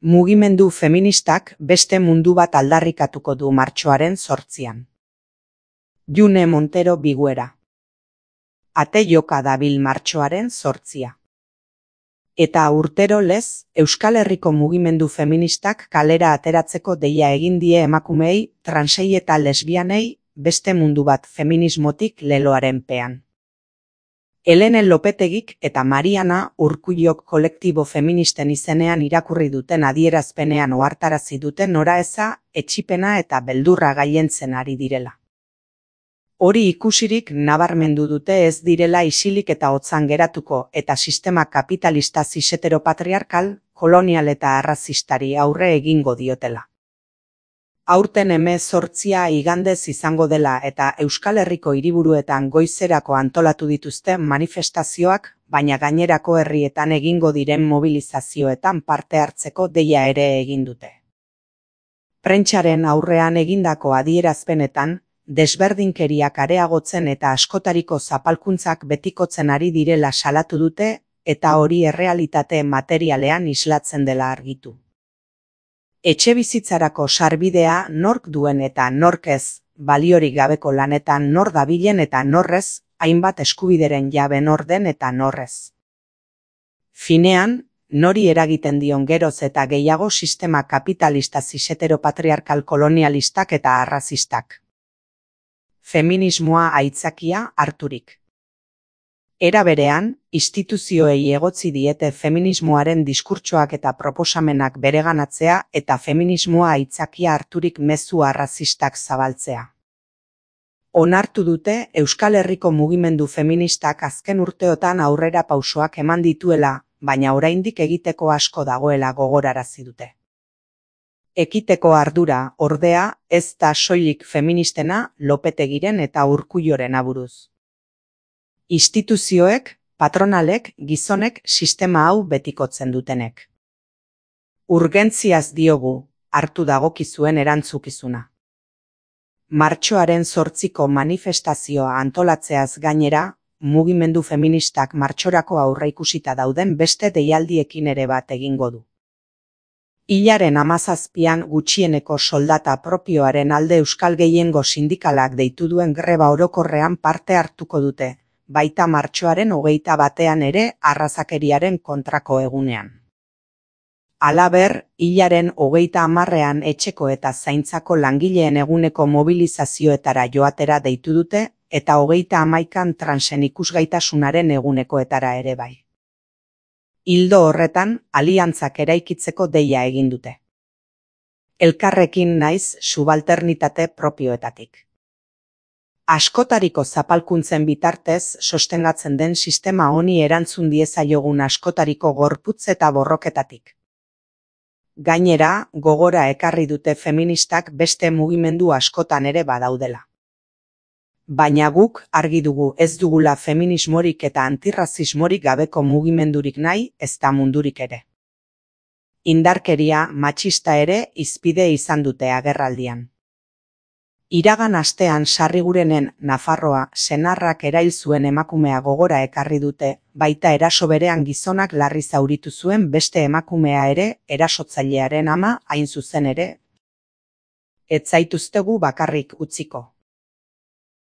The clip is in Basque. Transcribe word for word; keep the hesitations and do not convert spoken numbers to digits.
Mugimendu feministak beste mundu bat aldarrikatuko du martxoaren zortzian. June Montero Biguera. Ate joka dabil martxoaren zortzia. Eta urtero lez, Euskal Herriko mugimendu feministak kalera ateratzeko deia egin die emakumeei, transei eta lesbianei, beste mundu bat feminismotik leloaren pean. Helene Lopetegik eta Mariana Urkullok kolektibo feministen izenean irakurri duten adierazpenean ohartarazi duten noraeza, etsipena eta beldurra gailentzen ari direla. Hori ikusirik nabarmendu dute ez direla isilik eta hotzan geratuko eta sistema kapitalista ziseteropatriarkal, kolonial eta arrazistari aurre egingo diotela. Aurten hemezortzia igandez izango dela eta Euskal Herriko hiriburuetan goizerako antolatu dituzte manifestazioak, baina gainerako herrietan egingo diren mobilizazioetan parte hartzeko deia ere egin dute. Prentsaren aurrean egindako adierazpenetan, desberdinkeriak areagotzen eta askotariko zapalkuntzak betikotzen ari direla salatu dute, eta hori errealitate materialean islatzen dela argitu. Etxebizitzarako sarbidea nork duen eta nork ez, baliorik gabeko lanetan nor dabilen eta norrez, hainbat eskubideren jabe nor den eta norrez. Finean, nori eragiten dion geroz eta gehiago sistema kapitalista ziseteropatriarkal kolonialistak eta arrazistak. Feminismoa aitzakia harturik. Era berean, instituzioei egotzi diete feminismoaren diskurtsoak eta proposamenak bereganatzea eta feminismoa aitzakia harturik mezu arrazistak zabaltzea. Onartu dute Euskal Herriko mugimendu feministak azken urteotan aurrera pausoak eman dituela, baina oraindik egiteko asko dagoela gogorarazi dute. Ekiteko ardura, ordea, ez da soilik feministena, Lopetegiren eta Urkulloren aburuz. Instituzioek, patronalek, gizonek sistema hau betikotzen dutenek. Urgentziaz diogu, hartu dagokizuen erantzukizuna. Martxoaren zortziko manifestazioa antolatzeaz gainera, mugimendu feministak martxorako aurreikusita dauden beste deialdiekin ere bat egingo du. Hilaren hamazazpian gutxieneko soldata propioaren alde Euskal Gehiengo sindikalak deitu duen greba orokorrean parte hartuko dute, baita martxoaren hogeita batean ere arrazakeriaren kontrako egunean. Halaber, hilaren hogeita hamarrean etxeko eta zaintzako langileen eguneko mobilizazioetara joatera deitu dute eta hogeita hamaikan transen ikusgaitasunaren egunekoetara ere bai. Ildo horretan, aliantzak eraikitzeko deia egin dute. Elkarrekin naiz subalternitate propioetatik. Askotariko zapalkuntzen bitartez sostengatzen den sistema honi erantzun diezaiogun askotariko gorputz eta borroketatik. Gainera, gogora ekarri dute feministak beste mugimendu askotan ere badaudela. Baina guk argi dugu ez dugula feminismorik eta antirrazismorik gabeko mugimendurik nahi, ez da mundurik ere. Indarkeria matxista ere hizpide izan dute agerraldian. Iragan astean Sarrigurenen Nafarroa senarrak erail zuen emakumea gogora ekarri dute, baita eraso berean gizonak larri zauritu zuen beste emakumea ere, erasotzailearen ama hain zuzen ere. Ez zaituztegu bakarrik utziko.